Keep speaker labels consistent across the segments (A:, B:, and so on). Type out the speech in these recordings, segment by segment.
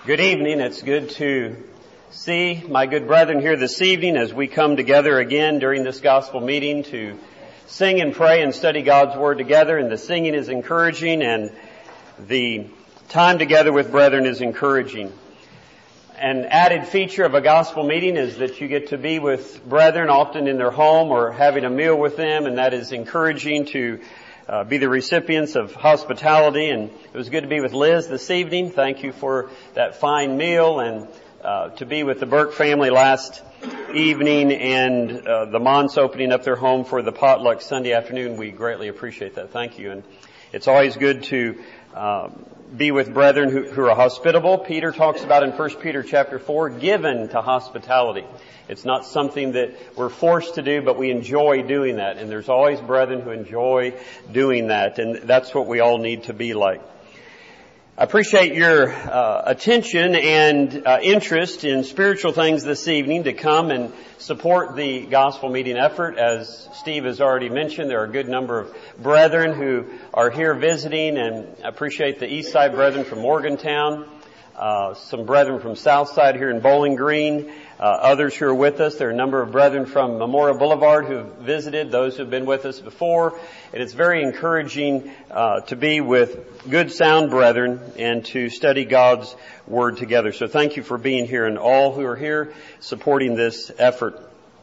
A: Good evening. It's good to see my good brethren here this evening as we come together again during this gospel meeting to sing and pray and study God's Word together. And the singing is encouraging and the time together with brethren is encouraging. An added feature of a gospel meeting is that you get to be with brethren often in their home or having a meal with them, and that is encouraging to be the recipients of hospitality. And it was good to be with Liz this evening. Thank you for that fine meal, and to be with the Burke family last evening and the Monts opening up their home for the potluck Sunday afternoon. We greatly appreciate that. Thank you. And it's always good to be with brethren who are hospitable. Peter talks about in 1 Peter chapter 4, given to hospitality. It's not something that we're forced to do, but we enjoy doing that. And there's always brethren who enjoy doing that. And that's what we all need to be like. I appreciate your attention and interest in spiritual things this evening to come and support the gospel meeting effort. As Steve has already mentioned, there are a good number of brethren who are here visiting, and I appreciate the East Side brethren from Morgantown, some brethren from South Side here in Bowling Green, others who are with us. There are a number of brethren from Memorial Boulevard who have visited, those who have been with us before. And it's very encouraging to be with good sound brethren and to study God's Word together. So thank you for being here and all who are here supporting this effort.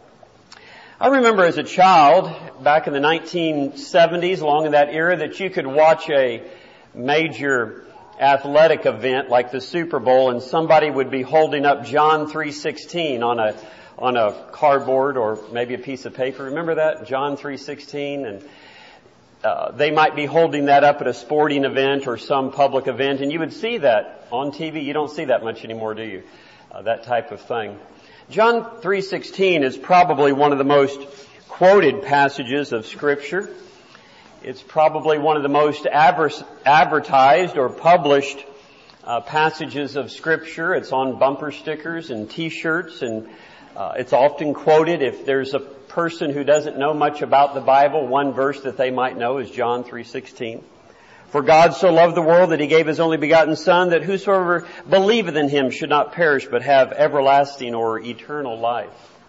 A: I remember as a child, back in the 1970s, along in that era, that you could watch a major athletic event like the Super Bowl and somebody would be holding up John 3:16 on a cardboard or maybe a piece of paper. Remember that? John 3:16, and they might be holding that up at a sporting event or some public event, and you would see that on TV. You don't see that much anymore, do you? That type of thing. John 3:16 is probably one of the most quoted passages of Scripture. It's probably one of the most advertised or published passages of Scripture. It's on bumper stickers and T-shirts, and it's often quoted. If there's a person who doesn't know much about the Bible, one verse that they might know is John 3:16. For God so loved the world that He gave His only begotten Son, that whosoever believeth in Him should not perish but have everlasting or eternal life.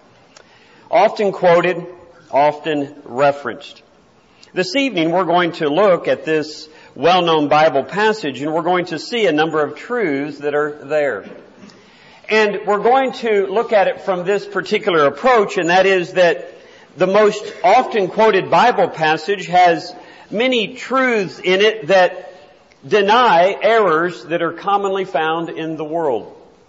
A: Often quoted, often referenced. This evening we're going to look at this well-known Bible passage, and we're going to see a number of truths that are there. And we're going to look at it from this particular approach, and that is that the most often quoted Bible passage has many truths in it that deny errors that are commonly found in the world.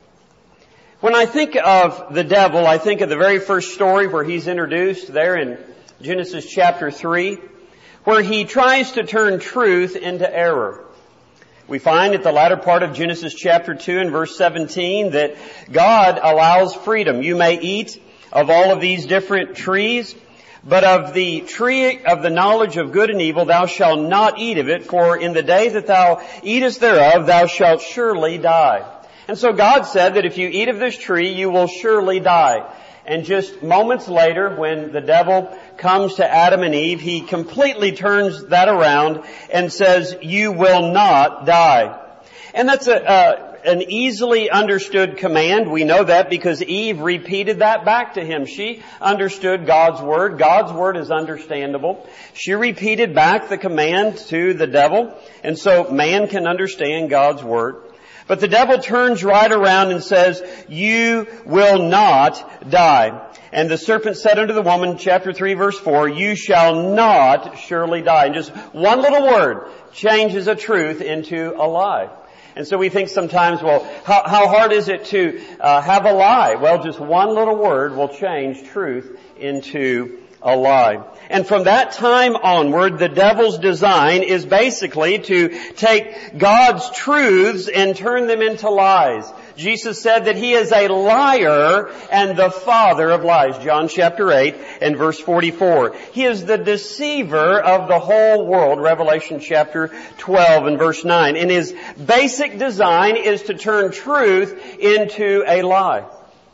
A: When I think of the devil, I think of the very first story where he's introduced there in Genesis chapter 3. Where he tries to turn truth into error. We find at the latter part of Genesis chapter 2 and verse 17 that God allows freedom. You may eat of all of these different trees, but of the tree of the knowledge of good and evil thou shalt not eat of it, for in the day that thou eatest thereof thou shalt surely die. And so God said that if you eat of this tree you will surely die. And just moments later, when the devil comes to Adam and Eve, he completely turns that around and says, you will not die. And that's an easily understood command. We know that because Eve repeated that back to him. She understood God's Word. God's Word is understandable. She repeated back the command to the devil. And so man can understand God's Word. But the devil turns right around and says, you will not die. And the serpent said unto the woman, chapter 3, verse 4, you shall not surely die. And just one little word changes a truth into a lie. And so we think sometimes, well, how hard is it to have a lie? Well, just one little word will change truth into a lie. And from that time onward, the devil's design is basically to take God's truths and turn them into lies. Jesus said that He is a liar and the father of lies. John chapter 8 and verse 44. He is the deceiver of the whole world. Revelation chapter 12 and verse 9. And his basic design is to turn truth into a lie.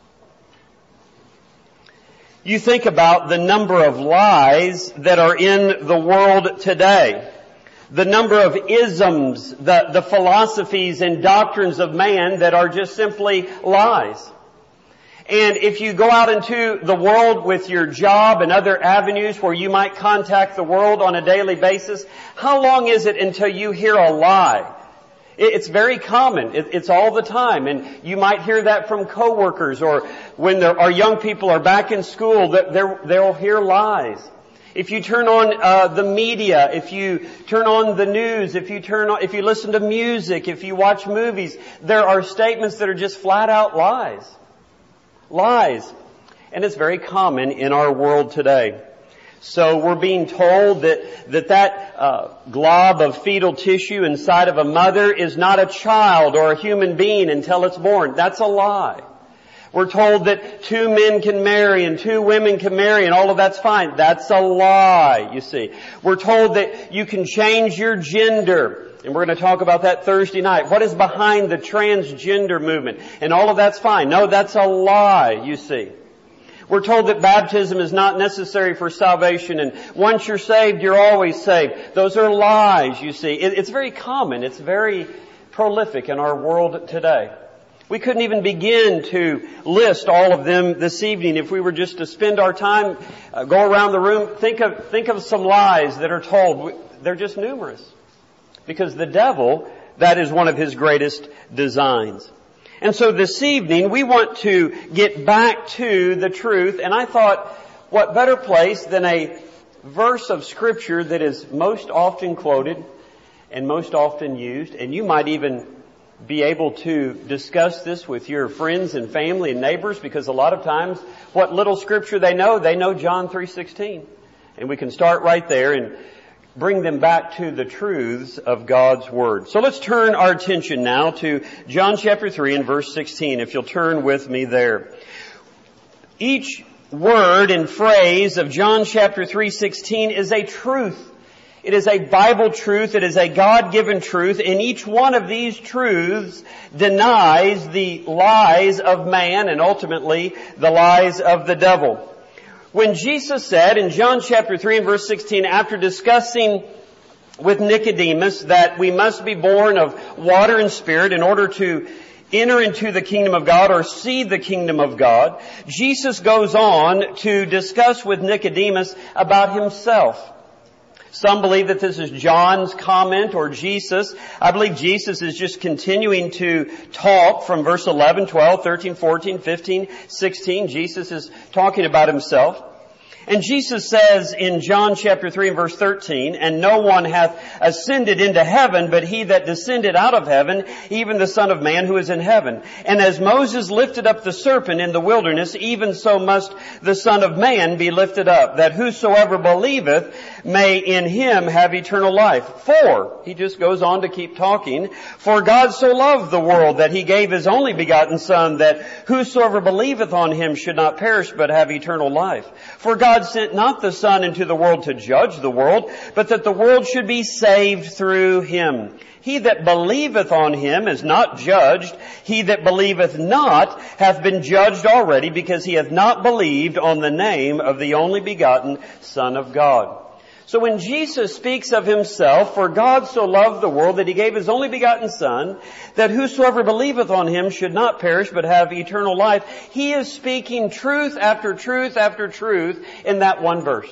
A: You think about the number of lies that are in the world today. the number of isms, the philosophies and doctrines of man that are just simply lies. And if you go out into the world with your job and other avenues where you might contact the world on a daily basis, how long is it until you hear a lie? It's very common. It's all the time. And you might hear that from coworkers, or when our young people are back in school, they'll hear lies. If you turn on the media, if you turn on the news, if you listen to music, if you watch movies, there are statements that are just flat out lies. Lies. And it's very common in our world today. So we're being told that glob of fetal tissue inside of a mother is not a child or a human being until it's born. That's a lie. We're told that 2 men can marry and 2 women can marry and all of that's fine. That's a lie, you see. We're told that you can change your gender. And we're going to talk about that Thursday night. What is behind the transgender movement? And all of that's fine. No, that's a lie, you see. We're told that baptism is not necessary for salvation, and once you're saved, you're always saved. Those are lies, you see. It's very common. It's very prolific in our world today. We couldn't even begin to list all of them this evening if we were just to spend our time, go around the room, think of some lies that are told. They're just numerous. Because the devil, that is one of his greatest designs. And so this evening, we want to get back to the truth. And I thought, what better place than a verse of Scripture that is most often quoted and most often used. And you might even be able to discuss this with your friends and family and neighbors, because a lot of times what little Scripture they know John 3:16. And we can start right there and bring them back to the truths of God's Word. So let's turn our attention now to John chapter 3 and verse 16, if you'll turn with me there. Each word and phrase of John chapter 3:16 is a truth. It is a Bible truth. It is a God-given truth. And each one of these truths denies the lies of man and ultimately the lies of the devil. When Jesus said in John chapter 3 and verse 16, after discussing with Nicodemus that we must be born of water and spirit in order to enter into the kingdom of God or see the kingdom of God, Jesus goes on to discuss with Nicodemus about himself. Some believe that this is John's comment or Jesus. I believe Jesus is just continuing to talk from verse 11, 12, 13, 14, 15, 16. Jesus is talking about himself. And Jesus says in John chapter 3 and verse 13, and no one hath ascended into heaven, but he that descended out of heaven, even the Son of Man who is in heaven. And as Moses lifted up the serpent in the wilderness, even so must the Son of Man be lifted up, that whosoever believeth may in him have eternal life. For, he just goes on to keep talking, for God so loved the world that he gave his only begotten Son, that whosoever believeth on him should not perish, but have eternal life. For God sent not the Son into the world to judge the world, but that the world should be saved through him. He that believeth on him is not judged. He that believeth not hath been judged already, because he hath not believed on the name of the only begotten Son of God. So when Jesus speaks of himself, for God so loved the world that he gave his only begotten Son, that whosoever believeth on him should not perish but have eternal life, he is speaking truth after truth after truth in that one verse.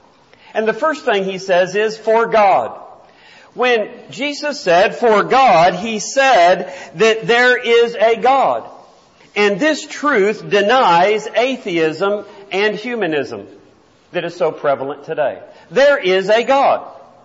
A: And the first thing he says is, for God. When Jesus said, for God, he said that there is a God. And this truth denies atheism and humanism that is so prevalent today. There is a God.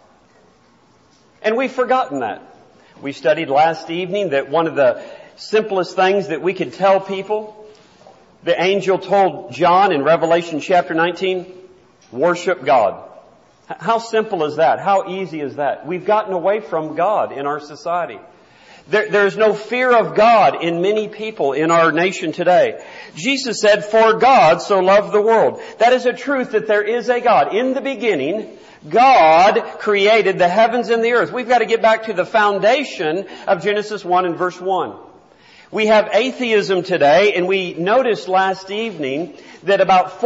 A: And we've forgotten that. We studied last evening that one of the simplest things that we could tell people, the angel told John in Revelation chapter 19, worship God. How simple is that? How easy is that? We've gotten away from God in our society. There's no fear of God in many people in our nation today. Jesus said, for God so loved the world. That is a truth that there is a God. In the beginning, God created the heavens and the earth. We've got to get back to the foundation of Genesis 1 and verse 1. We have atheism today, and we noticed last evening that about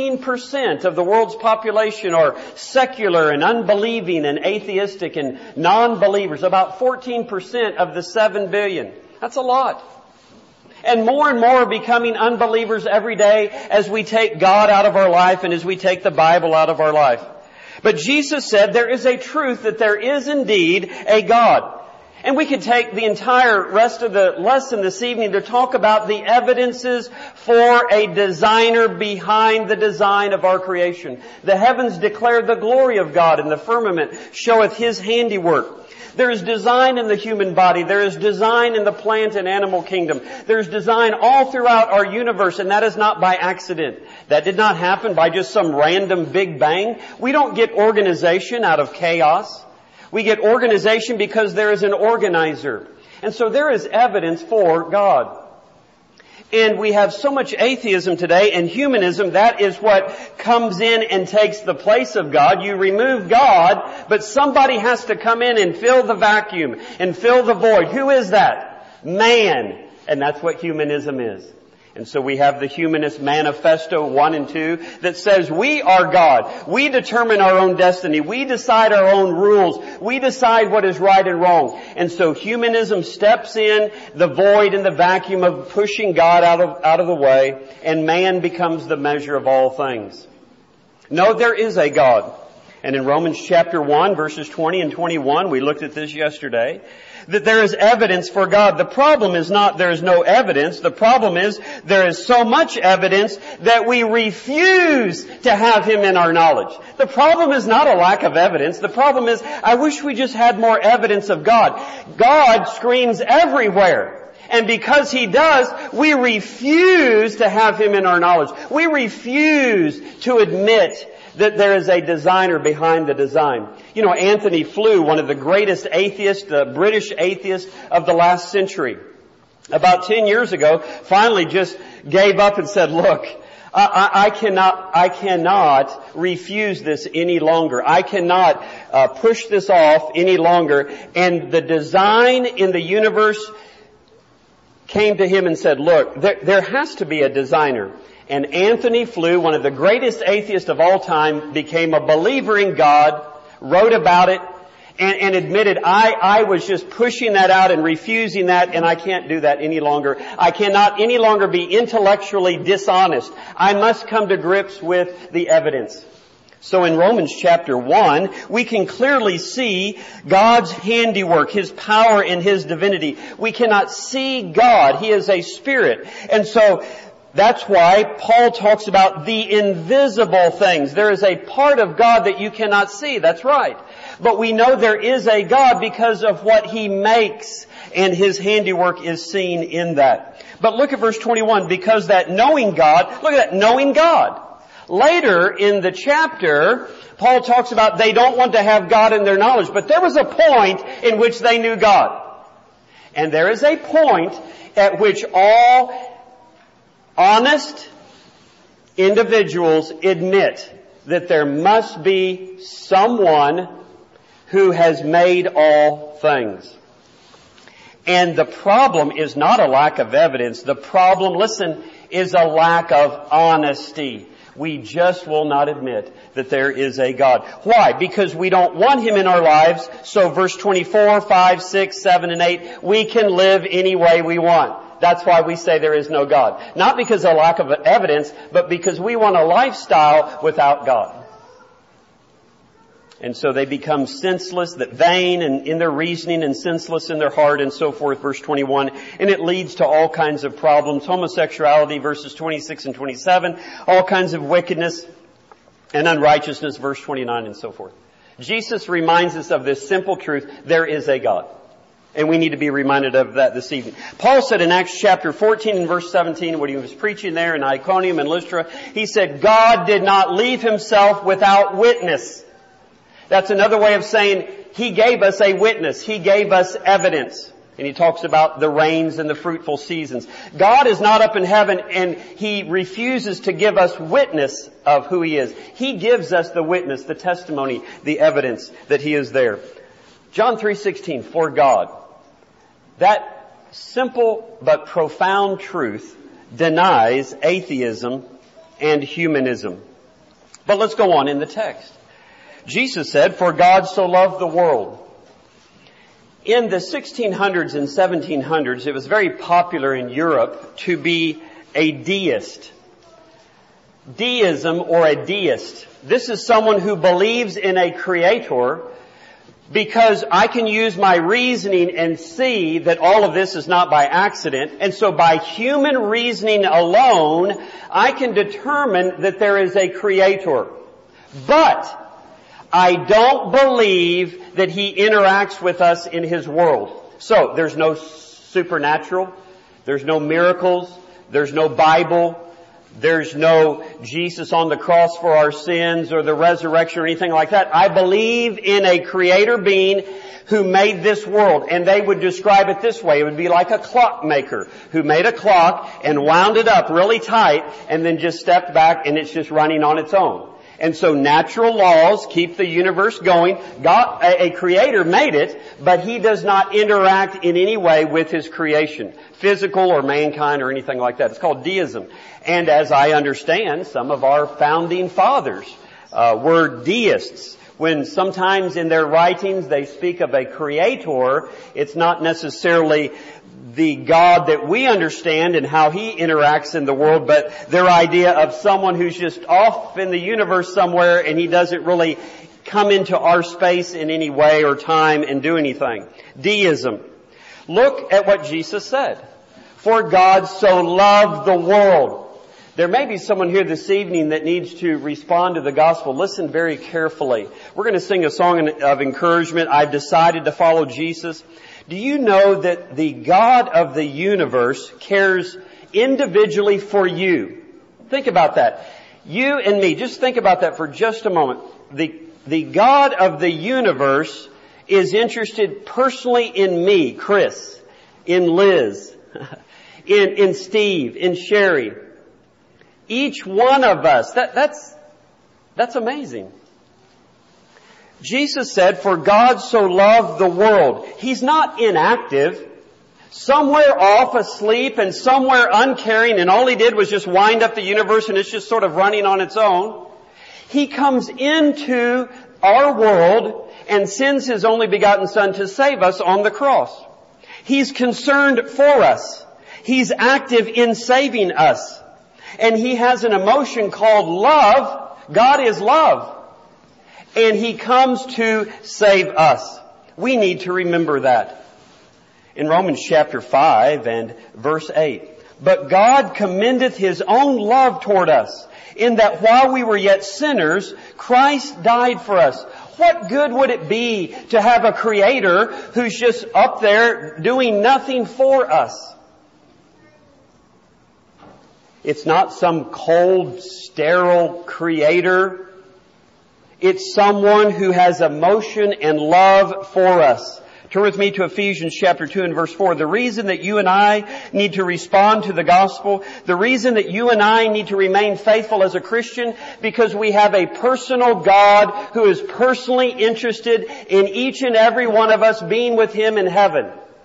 A: 14% of the world's population are secular and unbelieving and atheistic and non-believers. About 14% of the 7 billion. That's a lot. And more are becoming unbelievers every day as we take God out of our life and as we take the Bible out of our life. But Jesus said there is a truth that there is indeed a God. And we could take the entire rest of the lesson this evening to talk about the evidences for a designer behind the design of our creation. The heavens declare the glory of God, and the firmament showeth His handiwork. There is design in the human body. There is design in the plant and animal kingdom. There is design all throughout our universe, and that is not by accident. That did not happen by just some random Big Bang. We don't get organization out of chaos. We get organization because there is an organizer. And so there is evidence for God. And we have so much atheism today and humanism, that is what comes in and takes the place of God. You remove God, but somebody has to come in and fill the vacuum and fill the void. Who is that? Man. And that's what humanism is. And so we have the Humanist Manifesto 1 and 2 that says we are God. We determine our own destiny. We decide our own rules. We decide what is right and wrong. And so humanism steps in the void and the vacuum of pushing God out of the way, and man becomes the measure of all things. No, there is a God. And in Romans chapter 1, verses 20 and 21, we looked at this yesterday, that there is evidence for God. The problem is not there is no evidence. The problem is there is so much evidence that we refuse to have Him in our knowledge. The problem is not a lack of evidence. The problem is, I wish we just had more evidence of God. God screams everywhere. And because He does, we refuse to have Him in our knowledge. We refuse to admit that there is a designer behind the design. You know, Anthony Flew, one of the greatest atheists, the British atheist of the last century, about 10 years ago, finally just gave up and said, look, I cannot refuse this any longer. I cannot push this off any longer. And the design in the universe came to him and said, look, there has to be a designer. And Anthony Flew, one of the greatest atheists of all time, became a believer in God, wrote about it, and admitted, I was just pushing that out and refusing that, and I can't do that any longer. I cannot any longer be intellectually dishonest. I must come to grips with the evidence. So in Romans chapter 1, we can clearly see God's handiwork, His power and His divinity. We cannot see God. He is a spirit. And so that's why Paul talks about the invisible things. There is a part of God that you cannot see. That's right. But we know there is a God because of what He makes, and His handiwork is seen in that. But look at verse 21, because that knowing God, look at that, knowing God. Later in the chapter, Paul talks about they don't want to have God in their knowledge, but there was a point in which they knew God. And there is a point at which all honest individuals admit that there must be someone who has made all things. And the problem is not a lack of evidence. The problem, listen, is a lack of honesty. We just will not admit that there is a God. Why? Because we don't want Him in our lives. So verse 24, 5, 6, 7, and 8, we can live any way we want. That's why we say there is no God. Not because of lack of evidence, but because we want a lifestyle without God. And so they become senseless, that vain in their reasoning and senseless in their heart and so forth, verse 21. And it leads to all kinds of problems. Homosexuality, verses 26 and 27. All kinds of wickedness and unrighteousness, verse 29 and so forth. Jesus reminds us of this simple truth. There is a God. And we need to be reminded of that this evening. Paul said in Acts chapter 14 and verse 17, when he was preaching there in Iconium and Lystra, he said, God did not leave Himself without witness. That's another way of saying He gave us a witness. He gave us evidence. And he talks about the rains and the fruitful seasons. God is not up in heaven and He refuses to give us witness of who He is. He gives us the witness, the testimony, the evidence that He is there. John 3:16, for God. That simple but profound truth denies atheism and humanism. But let's go on in the text. Jesus said, "For God so loved the world." In the 1600s and 1700s, it was very popular in Europe to be a deist. Deism or a deist. This is someone who believes in a creator because I can use my reasoning and see that all of this is not by accident. And so by human reasoning alone, I can determine that there is a creator. But I don't believe that He interacts with us in His world. So there's no supernatural, there's no miracles, there's no Bible, there's no Jesus on the cross for our sins or the resurrection or anything like that. I believe in a creator being who made this world. And they would describe it this way. It would be like a clockmaker who made a clock and wound it up really tight and then just stepped back and it's just running on its own. And so natural laws keep the universe going. God, a creator made it, but He does not interact in any way with His creation, physical or mankind or anything like that. It's called deism. And as I understand, some of our founding fathers were deists. When sometimes in their writings they speak of a creator, it's not necessarily the God that we understand and how He interacts in the world, but their idea of someone who's just off in the universe somewhere and He doesn't really come into our space in any way or time and do anything. Deism. Look at what Jesus said. For God so loved the world. There may be someone here this evening that needs to respond to the gospel. Listen very carefully. We're going to sing a song of encouragement. I've decided to follow Jesus. Do you know that the God of the universe cares individually for you? Think about that. You and me, just think about that for just a moment. The God of the universe is interested personally in me, Chris, in Liz, in Steve, in Sherry. Each one of us. That's amazing. Jesus said, for God so loved the world. He's not inactive, somewhere off asleep and somewhere uncaring, and all He did was just wind up the universe and it's just sort of running on its own. He comes into our world and sends His only begotten Son to save us on the cross. He's concerned for us. He's active in saving us. And He has an emotion called love. God is love. And He comes to save us. We need to remember that. In Romans chapter 5 and verse 8. But God commendeth His own love toward us, in that while we were yet sinners, Christ died for us. What good would it be to have a creator who's just up there doing nothing for us? It's not some cold, sterile creator. It's someone who has emotion and love for us. Turn with me to Ephesians chapter 2 and verse 4. The reason that you and I need to respond to the gospel, the reason that you and I need to remain faithful as a Christian, because we have a personal God who is personally interested in each and every one of us being with Him in heaven.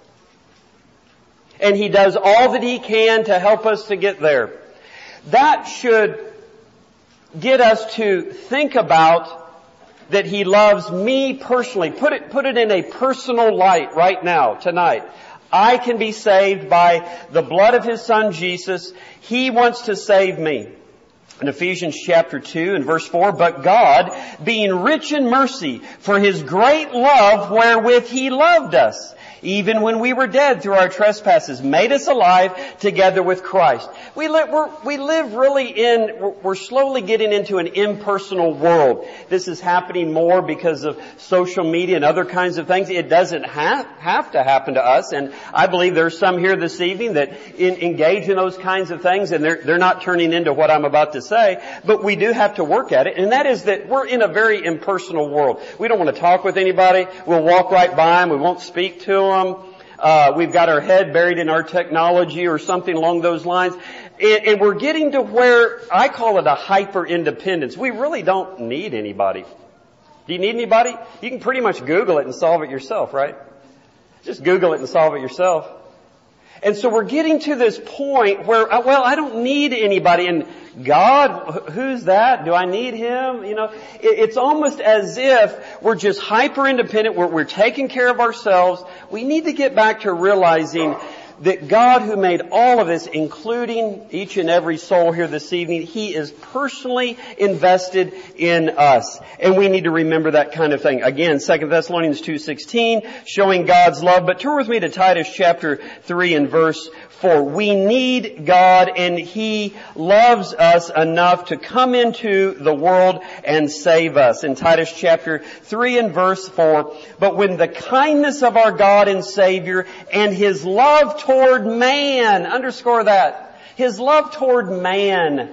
A: And He does all that He can to help us to get there. That should get us to think about that He loves me personally. Put it in a personal light right now, tonight. I can be saved by the blood of His Son Jesus. He wants to save me. In Ephesians chapter 2 and verse 4, but God, being rich in mercy, for His great love wherewith He loved us, even when we were dead through our trespasses, made us alive together with Christ. We live really we're slowly getting into an impersonal world. This is happening more because of social media and other kinds of things. It doesn't have to happen to us. And I believe there's some here this evening that engage in those kinds of things, and they're not turning into what I'm about to say. But we do have to work at it. And that is that we're in a very impersonal world. We don't want to talk with anybody. We'll walk right by them. We won't speak to them. We've got our head buried in our technology or something along those lines. And we're getting to where I call it a hyper-independence. We really don't need anybody. Do you need anybody? You can pretty much Google it and solve it yourself, right? Just Google it and solve it yourself. And so we're getting to this point where, well, I don't need anybody. And God, who's that? Do I need Him? It's almost as if we're just hyper independent. We're taking care of ourselves. We need to get back to realizing that God who made all of this, including each and every soul here this evening, He is personally invested in us. And we need to remember that kind of thing. Again, 2 Thessalonians 2:16, showing God's love. But turn with me to Titus chapter 3 and verse 4. We need God, and He loves us enough to come into the world and save us. In Titus chapter 3 and verse 4, but when the kindness of our God and Savior and His love toward man, underscore that, His love toward man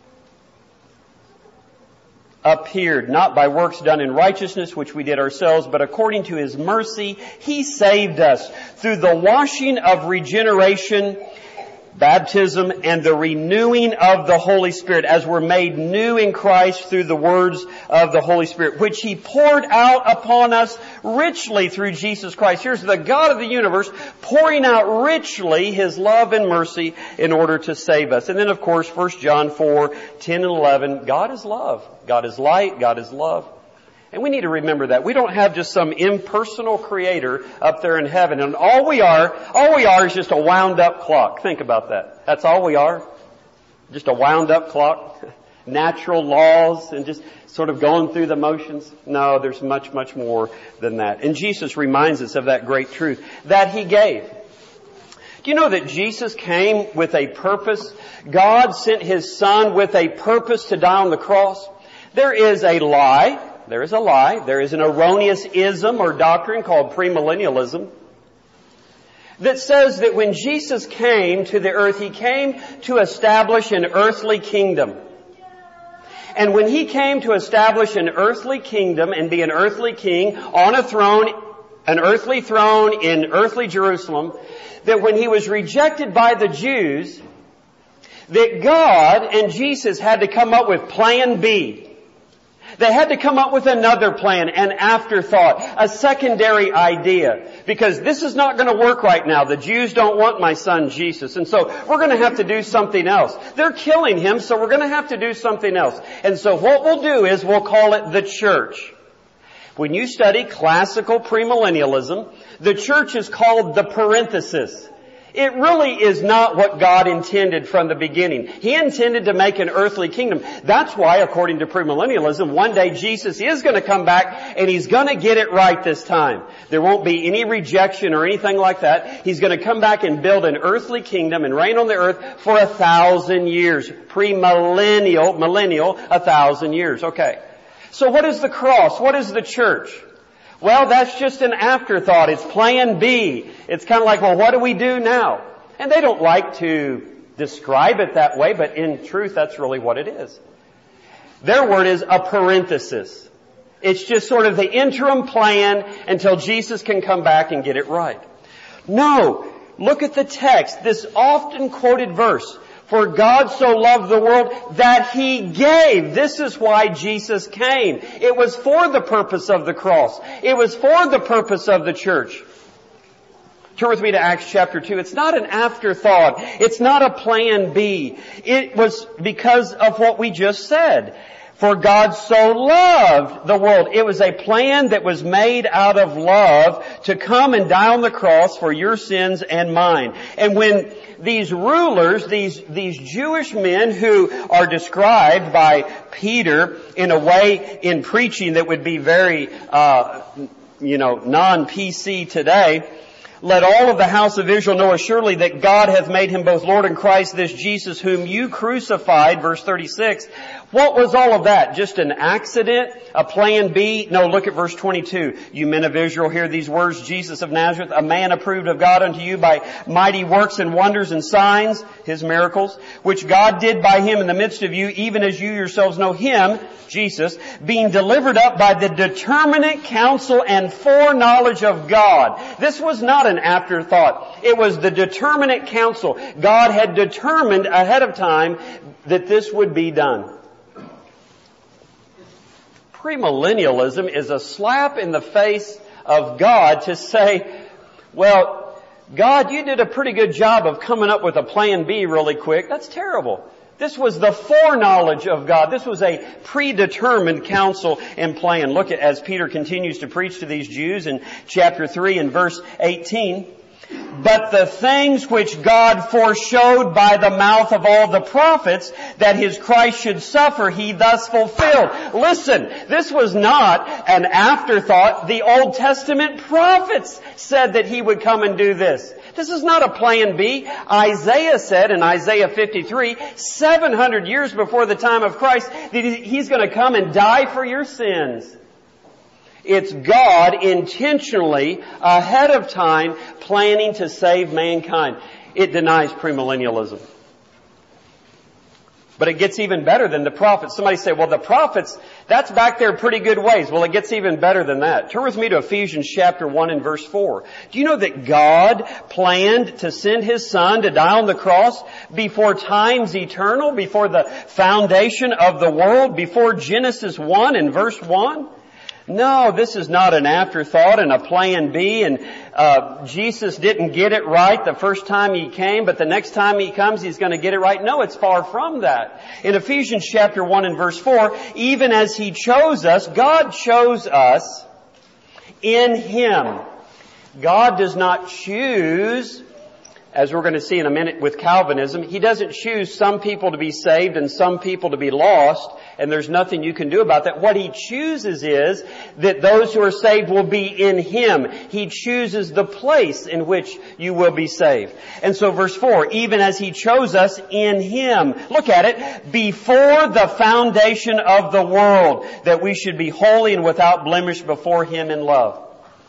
A: appeared, not by works done in righteousness, which we did ourselves, but according to His mercy, He saved us through the washing of regeneration, baptism, and the renewing of the Holy Spirit, as we're made new in Christ through the words of the Holy Spirit, which He poured out upon us richly through Jesus Christ. Here's the God of the universe pouring out richly His love and mercy in order to save us. And then, of course, 1 John 4:10 and 11, God is love. God is light. God is love. And we need to remember that. We don't have just some impersonal creator up there in heaven. And all we are is just a wound up clock. Think about that. That's all we are. Just a wound up clock. Natural laws and just sort of going through the motions. No, there's much, much more than that. And Jesus reminds us of that great truth that He gave. Do you know that Jesus came with a purpose? God sent His Son with a purpose to die on the cross. There is a lie. There is a lie. There is an erroneous ism or doctrine called premillennialism that says that when Jesus came to the earth, He came to establish an earthly kingdom. And when He came to establish an earthly kingdom and be an earthly king on a throne, an earthly throne in earthly Jerusalem, that when He was rejected by the Jews, that God and Jesus had to come up with plan B. They had to come up with another plan, an afterthought, a secondary idea. Because this is not going to work right now. The Jews don't want my son Jesus. And so we're going to have to do something else. They're killing Him, so we're going to have to do something else. And so what we'll do is we'll call it the church. When you study classical premillennialism, the church is called the parenthesis. It really is not what God intended from the beginning. He intended to make an earthly kingdom. That's why, according to premillennialism, one day Jesus is going to come back and He's going to get it right this time. There won't be any rejection or anything like that. He's going to come back and build an earthly kingdom and reign on the earth for 1,000 years. Millennial, 1,000 years. Okay. So what is the cross? What is the church? Well, that's just an afterthought. It's plan B. It's kind of like, well, what do we do now? And they don't like to describe it that way, but in truth, that's really what it is. Their word is a parenthesis. It's just sort of the interim plan until Jesus can come back and get it right. No, look at the text, this often quoted verse. For God so loved the world that He gave. This is why Jesus came. It was for the purpose of the cross. It was for the purpose of the church. Turn with me to Acts chapter 2. It's not an afterthought. It's not a plan B. It was because of what we just said. For God so loved the world. It was a plan that was made out of love to come and die on the cross for your sins and mine. And when these rulers, these Jewish men who are described by Peter in a way in preaching that would be very, non-PC today, let all of the house of Israel know assuredly that God hath made Him both Lord and Christ, this Jesus whom you crucified, verse 36. What was all of that? Just an accident? A plan B? No, look at verse 22. You men of Israel, hear these words, Jesus of Nazareth, a man approved of God unto you by mighty works and wonders and signs, His miracles, which God did by Him in the midst of you, even as you yourselves know Him, Jesus, being delivered up by the determinate counsel and foreknowledge of God. This was not an afterthought. It was the determinate counsel. God had determined ahead of time that this would be done. Premillennialism is a slap in the face of God to say, well, God, you did a pretty good job of coming up with a plan B really quick. That's terrible. This was the foreknowledge of God. This was a predetermined counsel and plan. Look at as Peter continues to preach to these Jews in chapter 3 and verse 18. But the things which God foreshowed by the mouth of all the prophets that His Christ should suffer, He thus fulfilled. Listen, this was not an afterthought. The Old Testament prophets said that He would come and do this. This is not a plan B. Isaiah said in Isaiah 53, 700 years before the time of Christ, that He's going to come and die for your sins. It's God intentionally, ahead of time, planning to save mankind. It denies premillennialism. But it gets even better than the prophets. Somebody say, well, the prophets, that's back there pretty good ways. Well, it gets even better than that. Turn with me to Ephesians chapter 1 and verse 4. Do you know that God planned to send His Son to die on the cross before times eternal, before the foundation of the world, before Genesis 1 and verse 1? No, this is not an afterthought and a plan B, and Jesus didn't get it right the first time He came, but the next time He comes, He's going to get it right. No, it's far from that. In Ephesians chapter 1 and verse 4, even as He chose us, God chose us in Him. God does not choose, as we're going to see in a minute with Calvinism, He doesn't choose some people to be saved and some people to be lost, and there's nothing you can do about that. What He chooses is that those who are saved will be in Him. He chooses the place in which you will be saved. And so verse 4, even as He chose us in Him, look at it, before the foundation of the world, that we should be holy and without blemish before Him in love.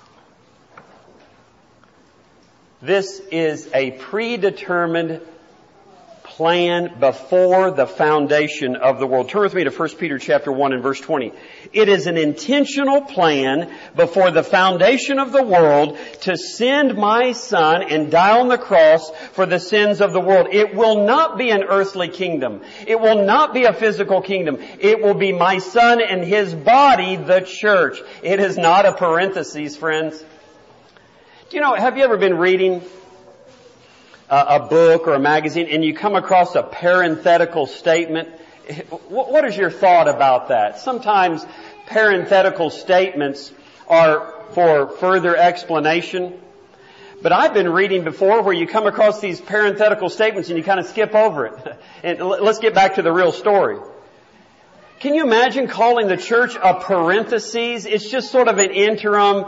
A: This is a predetermined plan before the foundation of the world. Turn with me to 1 Peter chapter 1 and verse 20. It is an intentional plan before the foundation of the world to send my Son and die on the cross for the sins of the world. It will not be an earthly kingdom. It will not be a physical kingdom. It will be my Son and His body, the church. It is not a parenthesis, friends. Do you know, have you ever been reading a book or a magazine and you come across a parenthetical statement? What is your thought about that? Sometimes parenthetical statements are for further explanation. But I've been reading before where you come across these parenthetical statements and you kind of skip over it. And let's get back to the real story. Can you imagine calling the church a parenthesis? It's just sort of an interim,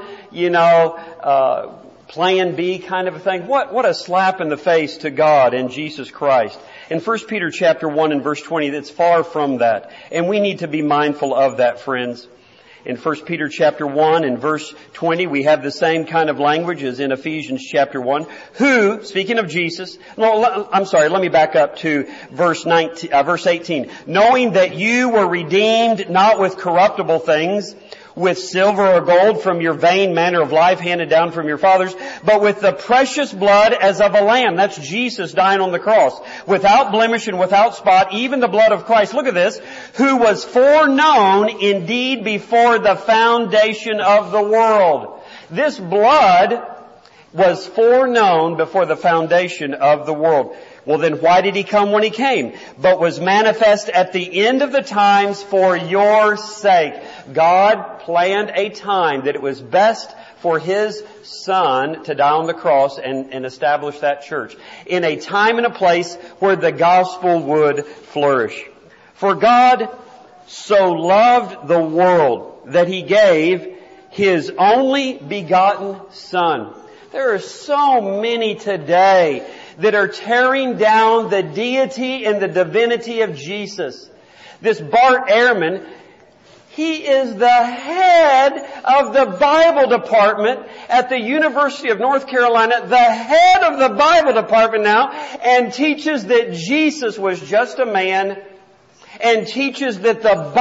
A: plan B kind of a thing. What a slap in the face to God and Jesus Christ. In 1 Peter chapter 1 and verse 20, it's far from that. And we need to be mindful of that, friends. In 1 Peter chapter 1 and verse 20, we have the same kind of language as in Ephesians chapter 1. Who, speaking of Jesus, let me back up to verse 18. Knowing that you were redeemed not with corruptible things, with silver or gold from your vain manner of life handed down from your fathers, but with the precious blood as of a lamb. That's Jesus dying on the cross. Without blemish and without spot, even the blood of Christ. Look at this. Who was foreknown indeed before the foundation of the world. This blood was foreknown before the foundation of the world. Well, then why did He come when He came? But was manifest at the end of the times for your sake. God planned a time that it was best for His Son to die on the cross and establish that church. In a time and a place where the gospel would flourish. For God so loved the world that He gave His only begotten Son. There are so many today that are tearing down the deity and the divinity of Jesus. This Bart Ehrman, he is the head of the Bible department at the University of North Carolina, the head of the Bible department now, and teaches that Jesus was just a man, and teaches that the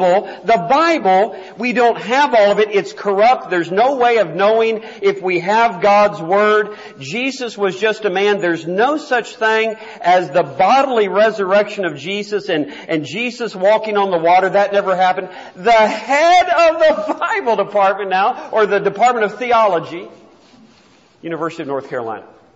A: Bible, we don't have all of it. It's corrupt. There's no way of knowing if we have God's Word. Jesus was just a man. There's no such thing as the bodily resurrection of Jesus and Jesus walking on the water. That never happened. The head of the Bible department now, or the Department of Theology, University of North Carolina.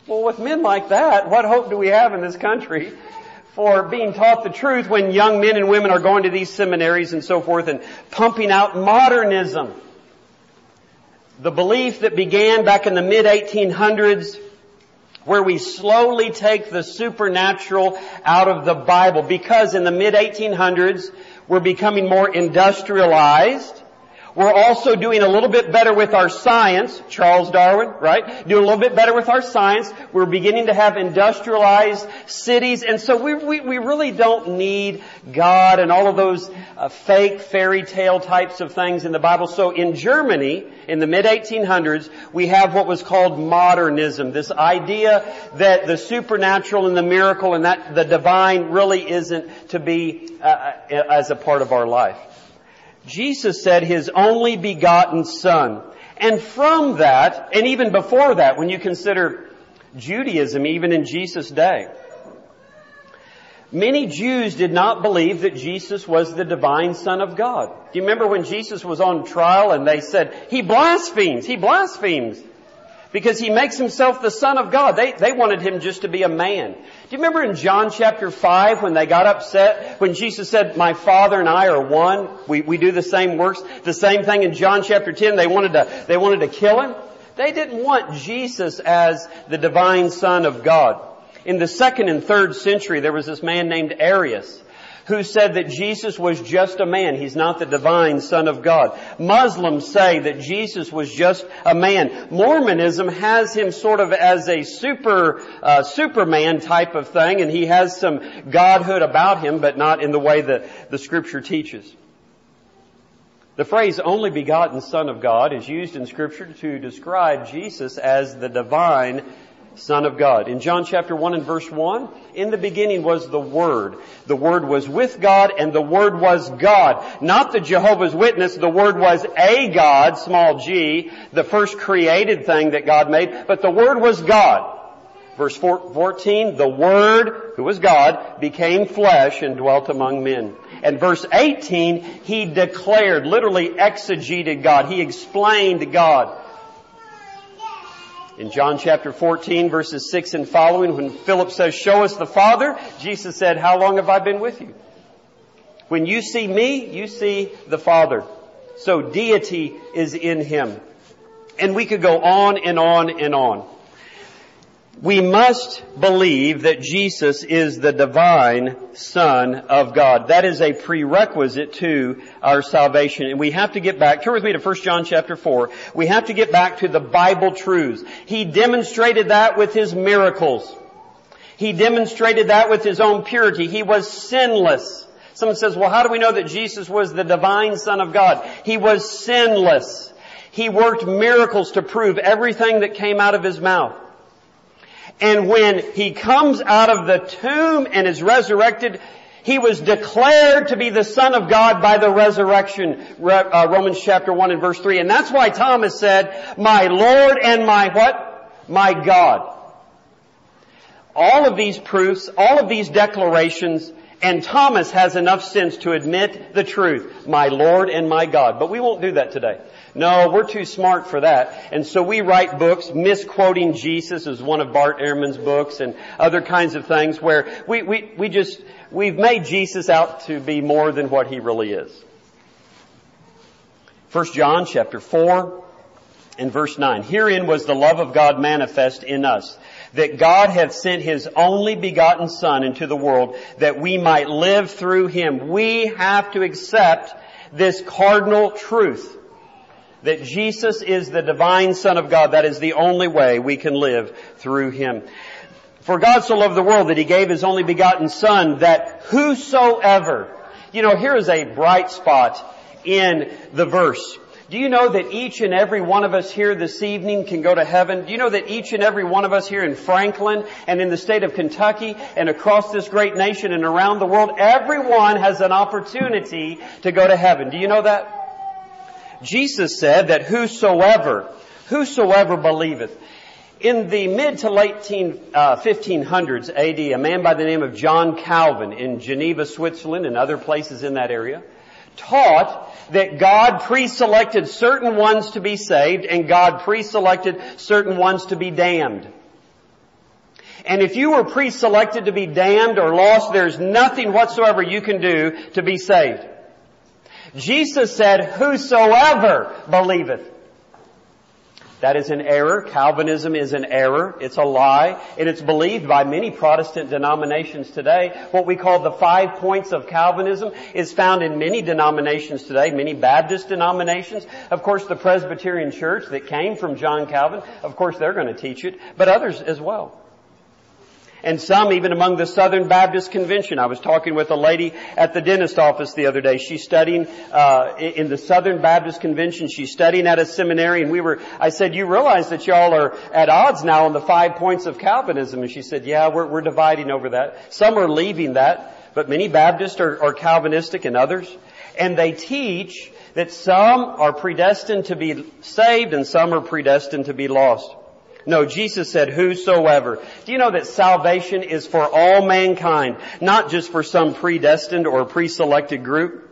A: Well, with men like that, what hope do we have in this country for being taught the truth when young men and women are going to these seminaries and so forth and pumping out modernism? The belief that began back in the mid-1800s, where we slowly take the supernatural out of the Bible, because in the mid-1800s we're becoming more industrialized. We're also doing a little bit better with our science. Charles Darwin, right? Doing a little bit better with our science. We're beginning to have industrialized cities. And so we really don't need God and all of those fake fairy tale types of things in the Bible. So in Germany, in the mid-1800s, we have what was called modernism. This idea that the supernatural and the miracle and that the divine really isn't to be as a part of our life. Jesus said His only begotten Son. And from that, and even before that, when you consider Judaism, even in Jesus' day, many Jews did not believe that Jesus was the divine Son of God. Do you remember when Jesus was on trial and they said, He blasphemes, because He makes Himself the Son of God. They wanted Him just to be a man. Do you remember in John chapter 5 when they got upset, when Jesus said, My Father and I are one, we do the same works, the same thing in John chapter 10, they wanted to kill Him? They didn't want Jesus as the divine Son of God. In the 2nd and 3rd century, there was this man named Arius, who said that Jesus was just a man. He's not the divine Son of God. Muslims say that Jesus was just a man. Mormonism has Him sort of as a Superman type of thing, and He has some godhood about Him, but not in the way that the Scripture teaches. The phrase only begotten Son of God is used in Scripture to describe Jesus as the divine Son of God. In John chapter 1 and verse 1, in the beginning was the Word. The Word was with God and the Word was God. Not the Jehovah's Witness, the Word was a God, small g, the first created thing that God made, but the Word was God. Verse 14, the Word, who was God, became flesh and dwelt among men. And verse 18, He declared, literally exegeted God. He explained God. In John chapter 14, verses 6 and following, when Philip says, Show us the Father, Jesus said, How long have I been with you? When you see me, you see the Father. So deity is in Him. And we could go on and on and on. We must believe that Jesus is the divine Son of God. That is a prerequisite to our salvation. And we have to get back, turn with me to 1 John chapter 4. We have to get back to the Bible truths. He demonstrated that with His miracles. He demonstrated that with His own purity. He was sinless. Someone says, well, how do we know that Jesus was the divine Son of God? He was sinless. He worked miracles to prove everything that came out of His mouth. And when He comes out of the tomb and is resurrected, He was declared to be the Son of God by the resurrection. Romans chapter 1 and verse 3. And that's why Thomas said, My Lord and my what? My God. All of these proofs, all of these declarations, and Thomas has enough sense to admit the truth. My Lord and my God. But we won't do that today. No, we're too smart for that. And so we write books, misquoting Jesus is one of Bart Ehrman's books, and other kinds of things where we've made Jesus out to be more than what He really is. 1 John chapter 4 and verse 9. Herein was the love of God manifest in us, that God hath sent His only begotten Son into the world that we might live through Him. We have to accept this cardinal truth, that Jesus is the divine Son of God. That is the only way we can live through Him. For God so loved the world that He gave His only begotten Son, that whosoever... here is a bright spot in the verse. Do you know that each and every one of us here this evening can go to heaven? Do you know that each and every one of us here in Franklin and in the state of Kentucky and across this great nation and around the world, everyone has an opportunity to go to heaven? Do you know that? Jesus said that whosoever believeth. In the mid to late 1500s AD, a man by the name of John Calvin in Geneva, Switzerland, and other places in that area, taught that God pre-selected certain ones to be saved and God pre-selected certain ones to be damned. And if you were pre-selected to be damned or lost, there's nothing whatsoever you can do to be saved. Jesus said, whosoever believeth. That is an error. Calvinism is an error. It's a lie. And it's believed by many Protestant denominations today. What we call the 5 points of Calvinism is found in many denominations today, many Baptist denominations. Of course, the Presbyterian Church that came from John Calvin, of course, they're going to teach it, but others as well. And some even among the Southern Baptist Convention. I was talking with a lady at the dentist office the other day. She's studying in the Southern Baptist Convention. She's studying at a seminary, and I said, you realize that y'all are at odds now on the 5 points of Calvinism? And she said, yeah, we're dividing over that. Some are leaving that, but many Baptists are Calvinistic and others. And they teach that some are predestined to be saved and some are predestined to be lost. No, Jesus said, whosoever. Do you know that salvation is for all mankind, not just for some predestined or pre-selected group?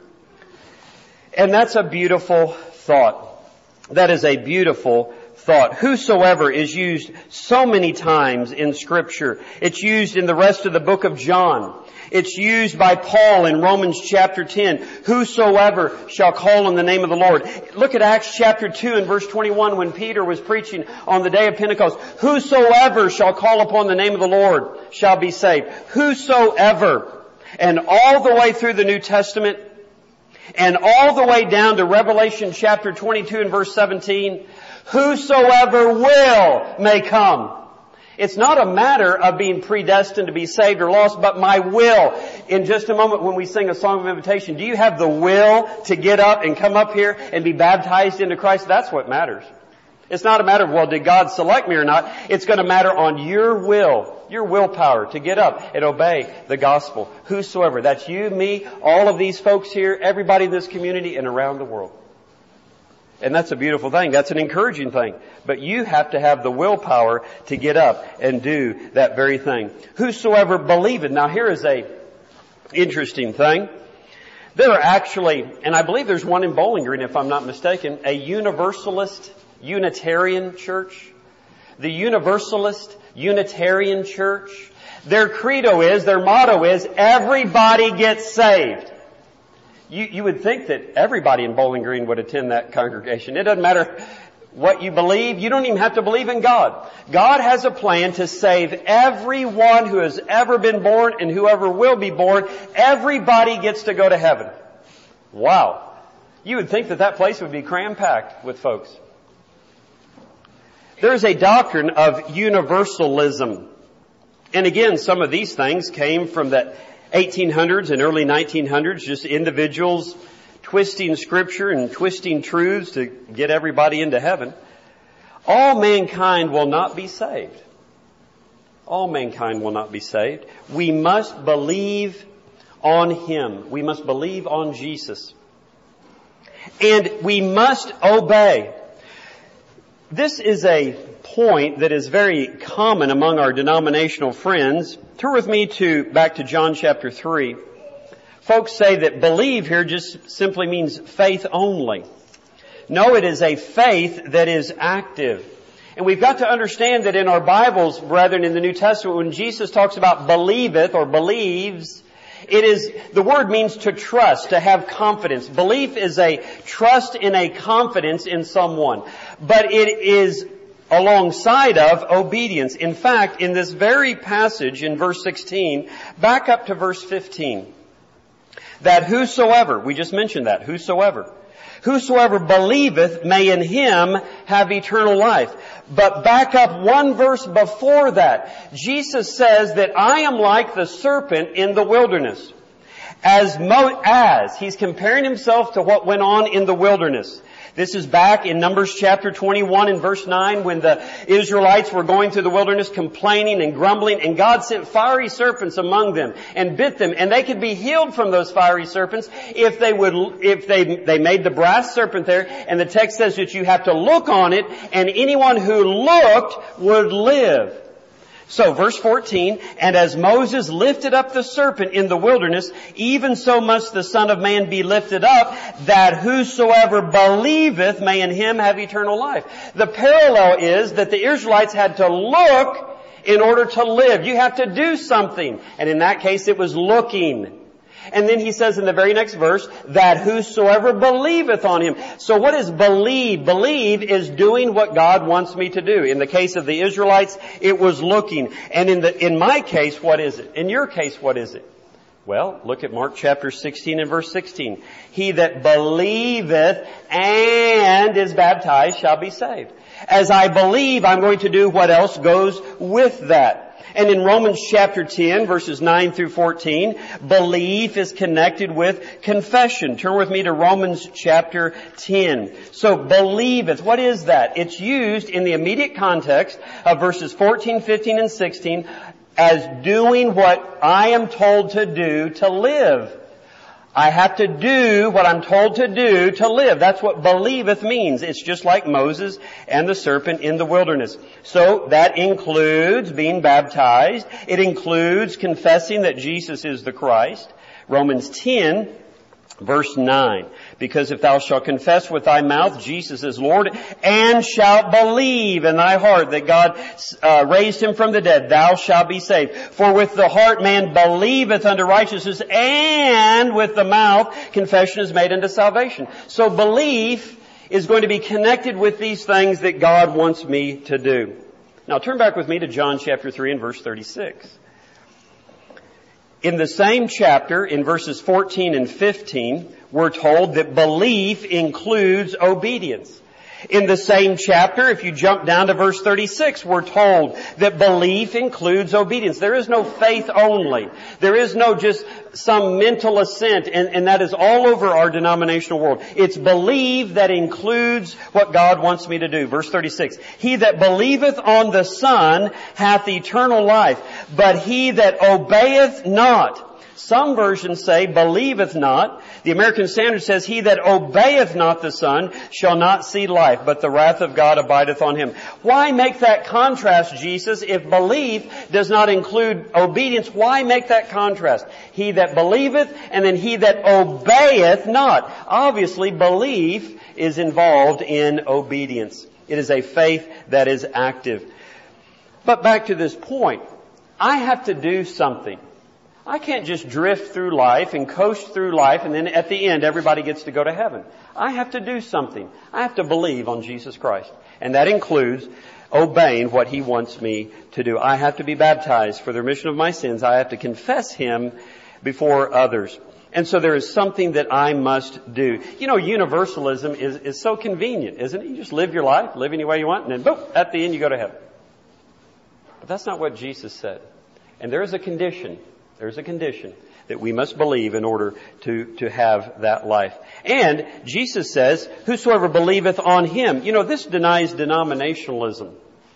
A: And that's a beautiful thought. That is a beautiful thought. Whosoever is used so many times in Scripture. It's used in the rest of the book of John. It's used by Paul in Romans chapter 10. Whosoever shall call on the name of the Lord. Look at Acts chapter 2 and verse 21 when Peter was preaching on the day of Pentecost. Whosoever shall call upon the name of the Lord shall be saved. Whosoever. And all the way through the New Testament and all the way down to Revelation chapter 22 and verse 17. Whosoever will may come. It's not a matter of being predestined to be saved or lost, but my will. In just a moment when we sing a song of invitation, do you have the will to get up and come up here and be baptized into Christ? That's what matters. It's not a matter of, well, did God select me or not? It's going to matter on your will, your willpower to get up and obey the gospel. Whosoever. That's you, me, all of these folks here, everybody in this community and around the world. And that's a beautiful thing. That's an encouraging thing. But you have to have the willpower to get up and do that very thing. Whosoever believeth. Now here is a interesting thing. There are actually, and I believe there's one in Bowling Green if I'm not mistaken, a Universalist Unitarian church. The Universalist Unitarian church. Their credo is, their motto is, everybody gets saved. You would think that everybody in Bowling Green would attend that congregation. It doesn't matter what you believe. You don't even have to believe in God. God has a plan to save everyone who has ever been born and whoever will be born. Everybody gets to go to heaven. Wow. You would think that that place would be cram-packed with folks. There's a doctrine of universalism. And again, some of these things came from the 1800s and early 1900s, just individuals twisting Scripture and twisting truths to get everybody into heaven. All mankind will not be saved. All mankind will not be saved. We must believe on Him. We must believe on Jesus. And we must obey. This is a point that is very common among our denominational friends. Turn with me back to John chapter 3. Folks say that believe here just simply means faith only. No, it is a faith that is active. And we've got to understand that in our Bibles, brethren, in the New Testament, when Jesus talks about believeth or believes, the word means to trust, to have confidence. Belief is a trust in a confidence in someone. But it is alongside of obedience. In fact, in this very passage in verse 16, back up to verse 15, that whosoever, we just mentioned that, whosoever believeth may in Him have eternal life. But back up one verse before that, Jesus says that I am like the serpent in the wilderness. As he's comparing himself to what went on in the wilderness. This is back in Numbers chapter 21 and verse 9 when the Israelites were going through the wilderness complaining and grumbling, and God sent fiery serpents among them and bit them, and they could be healed from those fiery serpents if they made the brass serpent there, and the text says that you have to look on it, and anyone who looked would live. So, verse 14, and as Moses lifted up the serpent in the wilderness, even so must the Son of Man be lifted up, that whosoever believeth may in Him have eternal life. The parallel is that the Israelites had to look in order to live. You have to do something. And in that case, it was looking. And then he says in the very next verse, that whosoever believeth on him. So what is believe? Believe is doing what God wants me to do. In the case of the Israelites, it was looking. And in my case, what is it? In your case, what is it? Well, look at Mark chapter 16 and verse 16. He that believeth and is baptized shall be saved. As I believe, I'm going to do what else goes with that. And in Romans chapter 10, verses 9 through 14, belief is connected with confession. Turn with me to Romans chapter 10. So believeth, what is that? It's used in the immediate context of verses 14, 15, and 16 as doing what I am told to do to live. I have to do what I'm told to do to live. That's what believeth means. It's just like Moses and the serpent in the wilderness. So that includes being baptized. It includes confessing that Jesus is the Christ. Romans 10, verse 9. Because if thou shalt confess with thy mouth Jesus is Lord, and shalt believe in thy heart that God raised him from the dead, thou shalt be saved. For with the heart man believeth unto righteousness, and with the mouth confession is made unto salvation. So belief is going to be connected with these things that God wants me to do. Now turn back with me to John chapter 3 and verse 36. In the same chapter, in verses 14 and 15, we're told that belief includes obedience. In the same chapter, if you jump down to verse 36, we're told that belief includes obedience. There is no faith only. There is no just some mental assent, and that is all over our denominational world. It's believe that includes what God wants me to do. Verse 36, he that believeth on the Son hath eternal life, but he that obeyeth not. Some versions say, believeth not. The American Standard says, he that obeyeth not the Son shall not see life, but the wrath of God abideth on him. Why make that contrast, Jesus? If belief does not include obedience, why make that contrast? He that believeth, and then he that obeyeth not. Obviously, belief is involved in obedience. It is a faith that is active. But back to this point, I have to do something. I can't just drift through life and coast through life and then at the end everybody gets to go to heaven. I have to do something. I have to believe on Jesus Christ. And that includes obeying what He wants me to do. I have to be baptized for the remission of my sins. I have to confess Him before others. And so there is something that I must do. You know, universalism is so convenient, isn't it? You just live your life, live any way you want, and then boom, at the end you go to heaven. But that's not what Jesus said. And there is a condition. There's a condition that we must believe in order to have that life. And Jesus says, whosoever believeth on Him. You know, this denies denominationalism.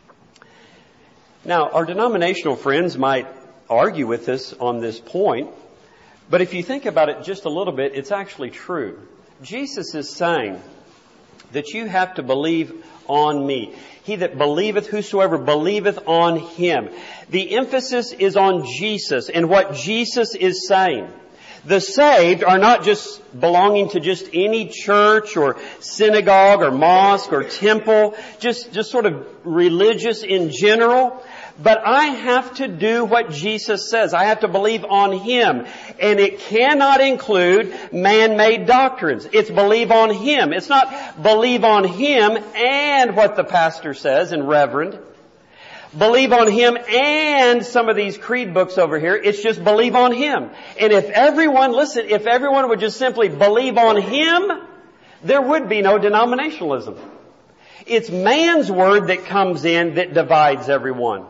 A: Now, our denominational friends might argue with us on this point, but if you think about it just a little bit, it's actually true. Jesus is saying that you have to believe on me. He that believeth, whosoever believeth on Him. The emphasis is on Jesus and what Jesus is saying. The saved are not just belonging to just any church or synagogue or mosque or temple, just sort of religious in general. But I have to do what Jesus says. I have to believe on Him. And it cannot include man-made doctrines. It's believe on Him. It's not believe on Him and what the pastor says and reverend. Believe on Him and some of these creed books over here. It's just believe on Him. And if everyone would just simply believe on Him, there would be no denominationalism. It's man's word that comes in that divides everyone.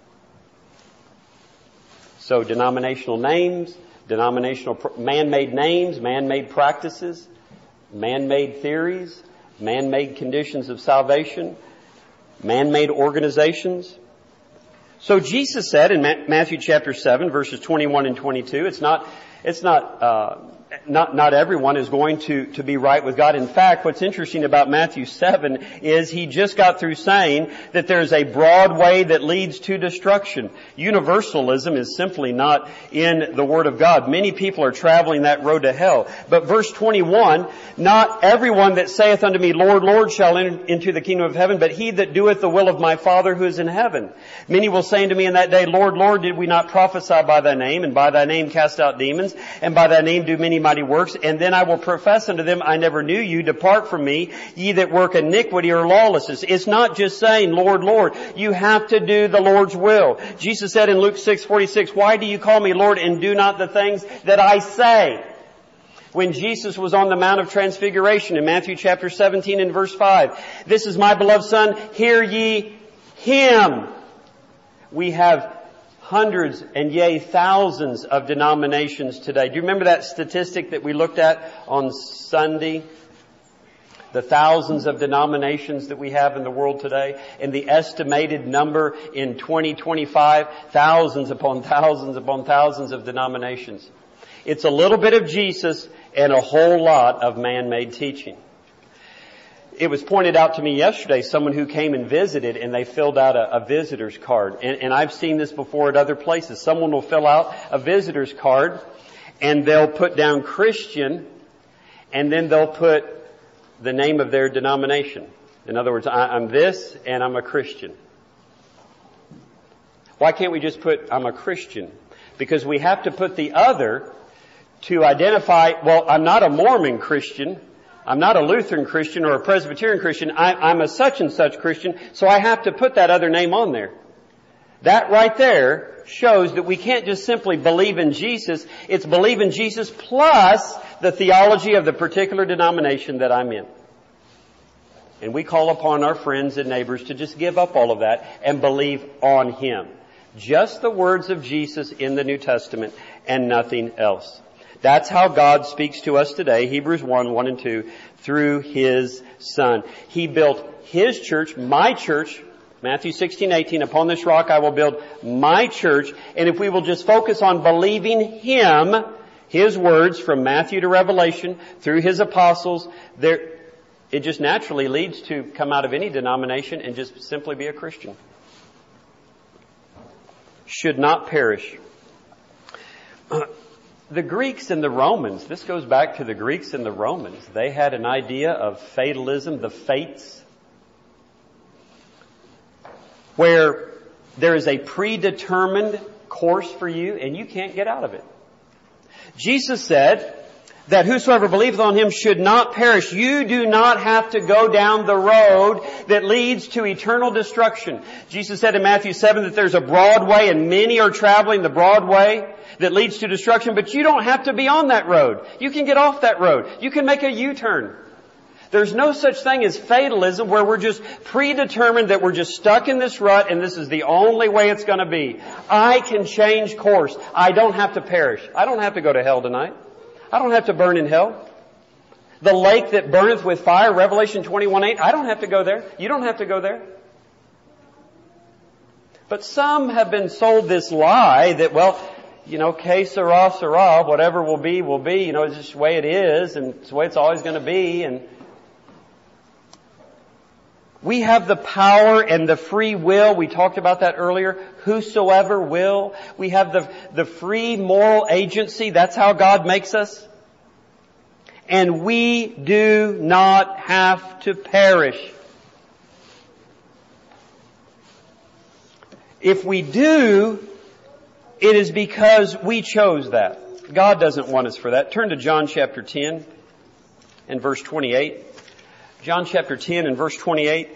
A: So denominational names, man-made names, man-made practices, man-made theories, man-made conditions of salvation, man-made organizations. So Jesus said in Matthew chapter 7, verses 21 and 22, it's not not everyone is going to be right with God. In fact, what's interesting about Matthew 7 is he just got through saying that there's a broad way that leads to destruction. Universalism is simply not in the Word of God. Many people are traveling that road to hell. But verse 21, not everyone that saith unto me, Lord, Lord, shall enter into the kingdom of heaven, but he that doeth the will of my Father who is in heaven. Many will say unto me in that day, Lord, Lord, did we not prophesy by thy name, and by thy name cast out demons, and by thy name do many mighty works? And then I will profess unto them, I never knew you. Depart from me, ye that work iniquity or lawlessness. It's not just saying, Lord, Lord. You have to do the Lord's will. Jesus said in Luke 6:46, why do you call me Lord and do not the things that I say? When Jesus was on the Mount of Transfiguration in Matthew chapter 17 and verse 5, this is my beloved Son, hear ye Him. We have hundreds and yea, thousands of denominations today. Do you remember that statistic that we looked at on Sunday? The thousands of denominations that we have in the world today, and the estimated number in 2025, thousands upon thousands upon thousands of denominations. It's a little bit of Jesus and a whole lot of man-made teaching. It was pointed out to me yesterday, someone who came and visited, and they filled out a visitor's card. And I've seen this before at other places. Someone will fill out a visitor's card, and they'll put down Christian, and then they'll put the name of their denomination. In other words, I'm this, and I'm a Christian. Why can't we just put, I'm a Christian? Because we have to put the other to identify, well, I'm not a Mormon Christian. I'm not a Lutheran Christian or a Presbyterian Christian. I'm a such and such Christian, so I have to put that other name on there. That right there shows that we can't just simply believe in Jesus. It's believe in Jesus plus the theology of the particular denomination that I'm in. And we call upon our friends and neighbors to just give up all of that and believe on Him. Just the words of Jesus in the New Testament and nothing else. That's how God speaks to us today, Hebrews 1 and 2, through His Son. He built His church, my church, Matthew 16:18, upon this rock I will build my church. And if we will just focus on believing Him, His words from Matthew to Revelation, through His apostles, it just naturally leads to come out of any denomination and just simply be a Christian. Should not perish. The Greeks and the Romans, this goes back to the Greeks and the Romans. They had an idea of fatalism, the fates, where there is a predetermined course for you and you can't get out of it. Jesus said that whosoever believeth on Him should not perish. You do not have to go down the road that leads to eternal destruction. Jesus said in Matthew 7 that there's a broad way and many are traveling the broad way that leads to destruction, but you don't have to be on that road. You can get off that road. You can make a U-turn. There's no such thing as fatalism where we're just predetermined that we're just stuck in this rut and this is the only way it's going to be. I can change course. I don't have to perish. I don't have to go to hell tonight. I don't have to burn in hell. The lake that burneth with fire, Revelation 21:8, I don't have to go there. You don't have to go there. But some have been sold this lie that, well, que sera, sera, whatever will be, it's just the way it is, and it's the way it's always going to be, and we have the power and the free will. We talked about that earlier. Whosoever will. We have the free moral agency. That's how God makes us. And we do not have to perish. If we do, it is because we chose that. God doesn't want us for that. Turn to John chapter 10 and verse 28. John chapter 10 and verse 28.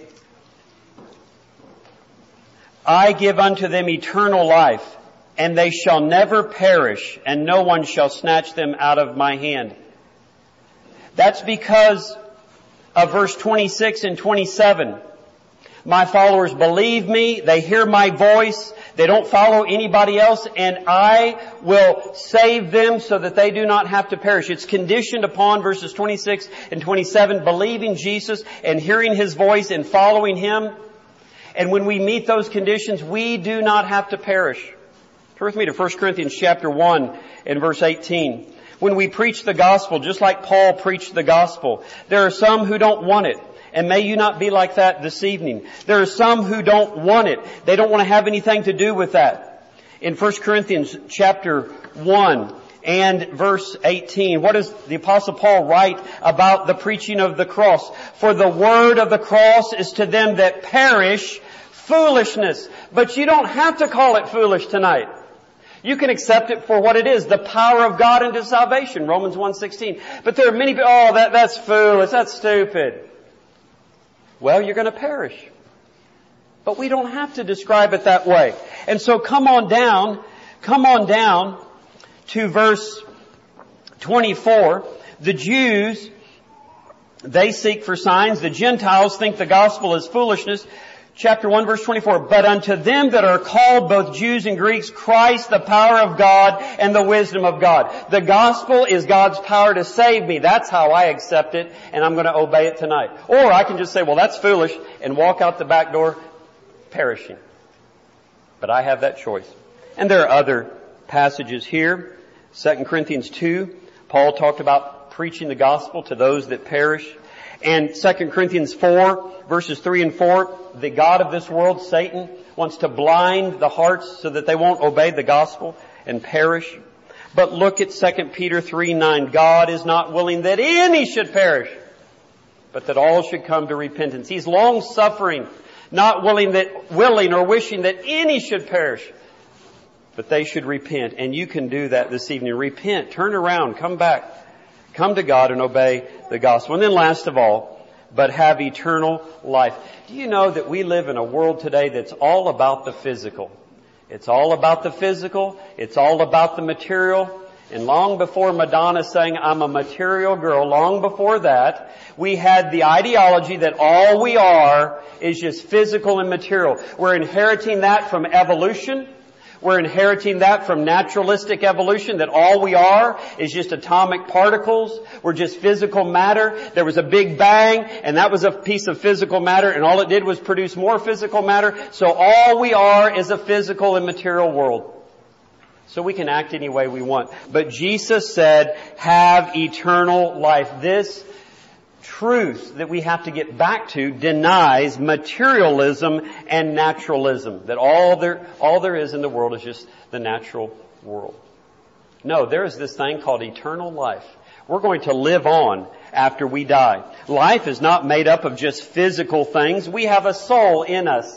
A: I give unto them eternal life, and they shall never perish, and no one shall snatch them out of my hand. That's because of verse 26 and 27. My followers believe me, they hear my voice, they don't follow anybody else, and I will save them so that they do not have to perish. It's conditioned upon verses 26 and 27, believing Jesus and hearing His voice and following Him. And when we meet those conditions, we do not have to perish. Turn with me to 1 Corinthians chapter 1 and verse 18. when we preach the gospel, just like Paul preached the gospel. There are some who don't want it. And may you not be like that this evening. There are some who don't want it. They don't want to have anything to do with that. In 1 Corinthians chapter 1 and verse 18, what does the Apostle Paul write about the preaching of the cross? For the word of the cross is to them that perish foolishness. But you don't have to call it foolish tonight. You can accept it for what it is, the power of God into salvation, Romans 1:16. But there are many people, that's foolish, that's stupid. Well, you're going to perish. But we don't have to describe it that way. And so come on down to verse 24. The Jews, they seek for signs. The Gentiles think the gospel is foolishness. Chapter 1 verse 24. But unto them that are called, both Jews and Greeks, Christ the power of God and the wisdom of God. The gospel is God's power to save me. That's how I accept it, and I'm going to obey it tonight. Or I can just say, well, that's foolish, and walk out the back door perishing. But I have that choice. And there are other passages here. 2 Corinthians 2, Paul talked about preaching the gospel to those that perish. And 2 Corinthians 4, verses 3 and 4, the God of this world, Satan, wants to blind the hearts so that they won't obey the gospel and perish. But look at 2 Peter 3:9. God is not willing that any should perish, but that all should come to repentance. He's long-suffering, not willing or wishing that any should perish, but they should repent. And you can do that this evening. Repent, turn around, come back. Come to God and obey the gospel. And then last of all, but have eternal life. Do you know that we live in a world today that's all about the physical? It's all about the physical. It's all about the material. And long before Madonna sang, I'm a material girl, long before that, we had the ideology that all we are is just physical and material. We're inheriting that from evolution. We're inheriting that from naturalistic evolution, that all we are is just atomic particles. We're just physical matter. There was a big bang, and that was a piece of physical matter, and all it did was produce more physical matter. So all we are is a physical and material world. So we can act any way we want. But Jesus said, have eternal life. This truth that we have to get back to denies materialism and naturalism. That all there is in the world is just the natural world. No, there is this thing called eternal life. We're going to live on after we die. Life is not made up of just physical things. We have a soul in us.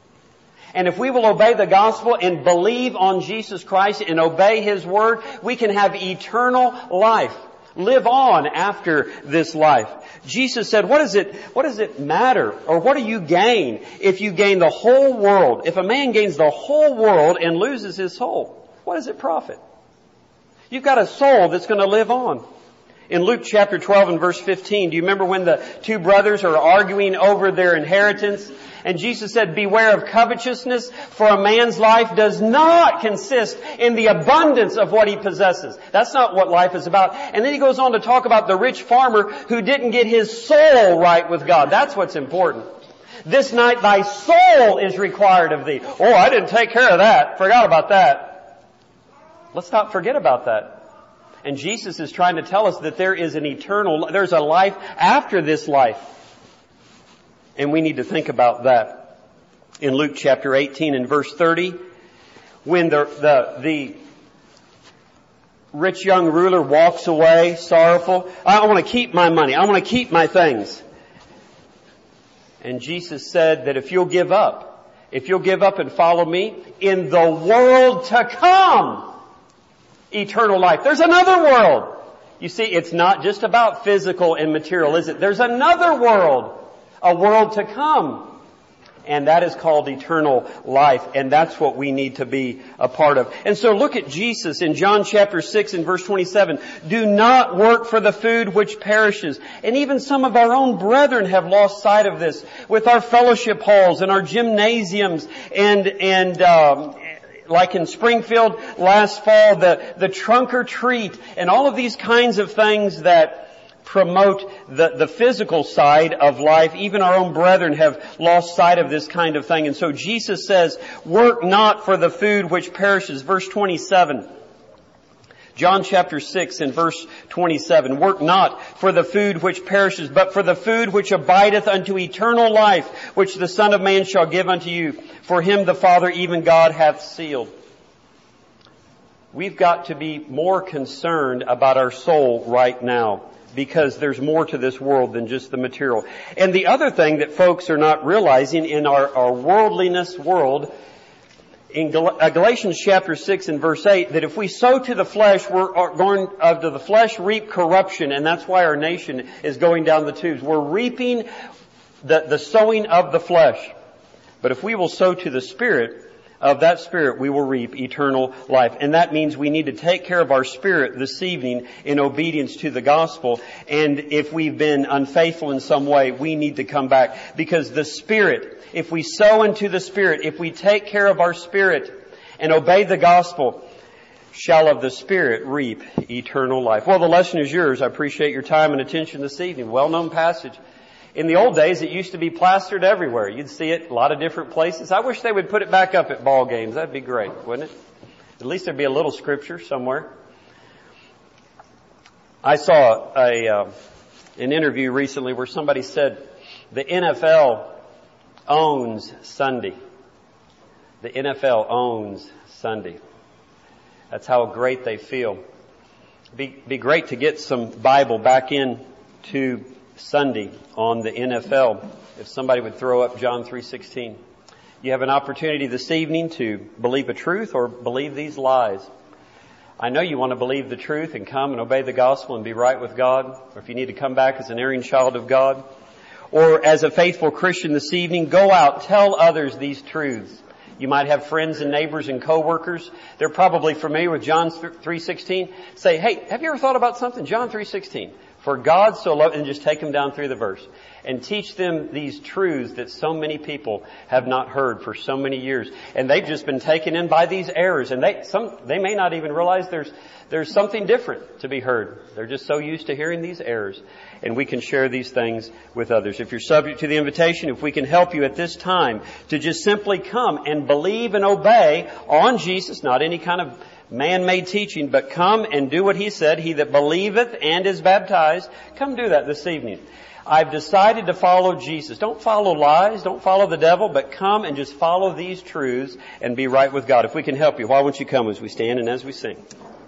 A: And if we will obey the gospel and believe on Jesus Christ and obey His word, we can have eternal life. Live on after this life. Jesus said, what does it matter, or what do you gain if you gain the whole world? If a man gains the whole world and loses his soul, what does it profit? You've got a soul that's going to live on. In Luke chapter 12 and verse 15, do you remember when the two brothers are arguing over their inheritance? And Jesus said, beware of covetousness, for a man's life does not consist in the abundance of what he possesses. That's not what life is about. And then he goes on to talk about the rich farmer who didn't get his soul right with God. That's what's important. This night thy soul is required of thee. Oh, I didn't take care of that. Forgot about that. Let's not forget about that. And Jesus is trying to tell us that there's a life after this life. And we need to think about that. In Luke chapter 18 and verse 30, when the rich young ruler walks away sorrowful, I want to keep my money. I want to keep my things. And Jesus said that if you'll give up and follow me, in the world to come, eternal life. There's another world. You see, it's not just about physical and material, is it? There's another world. A world to come. And that is called eternal life. And that's what we need to be a part of. And so look at Jesus in John chapter 6 and verse 27. Do not work for the food which perishes. And even some of our own brethren have lost sight of this with our fellowship halls and our gymnasiums and like in Springfield last fall, the trunk or treat and all of these kinds of things that promote the physical side of life. Even our own brethren have lost sight of this kind of thing. And so Jesus says, work not for the food which perishes. Verse 27. John chapter 6 and verse 27. Work not for the food which perishes, but for the food which abideth unto eternal life, which the Son of Man shall give unto you. For him the Father, even God, hath sealed. We've got to be more concerned about our soul right now, because there's more to this world than just the material. And the other thing that folks are not realizing in our worldliness world, in Galatians chapter 6 and verse 8, that if we sow to the flesh, we're going to the flesh reap corruption, and that's why our nation is going down the tubes. We're reaping the sowing of the flesh. But if we will sow to the Spirit, of that Spirit we will reap eternal life. And that means we need to take care of our spirit this evening in obedience to the gospel. And if we've been unfaithful in some way, we need to come back. Because the Spirit, if we sow into the Spirit, if we take care of our spirit and obey the gospel, shall of the Spirit reap eternal life. Well, the lesson is yours. I appreciate your time and attention this evening. Well-known passage. In the old days, it used to be plastered everywhere. You'd see it a lot of different places. I wish they would put it back up at ball games. That'd be great, wouldn't it? At least there'd be a little scripture somewhere. I saw an interview recently where somebody said the NFL owns Sunday. The NFL owns Sunday. That's how great they feel. Be great to get some Bible back into Sunday on the NFL. If somebody would throw up John 3:16. You have an opportunity this evening to believe a truth or believe these lies. I know you want to believe the truth and come and obey the gospel and be right with God. Or if you need to come back as an erring child of God. Or as a faithful Christian this evening, go out, tell others these truths. You might have friends and neighbors and coworkers. They're probably familiar with John 3:16. Say, hey, have you ever thought about something? John 3:16. For God so loved, and just take them down through the verse and teach them these truths that so many people have not heard for so many years. And they've just been taken in by these errors, and they may not even realize there's something different to be heard. They're just so used to hearing these errors. And we can share these things with others. If you're subject to the invitation, if we can help you at this time to just simply come and believe and obey on Jesus, not any kind of man-made teaching, but come and do what He said. He that believeth and is baptized, come do that this evening. I've decided to follow Jesus. Don't follow lies, don't follow the devil, but come and just follow these truths and be right with God. If we can help you, why won't you come as we stand and as we sing?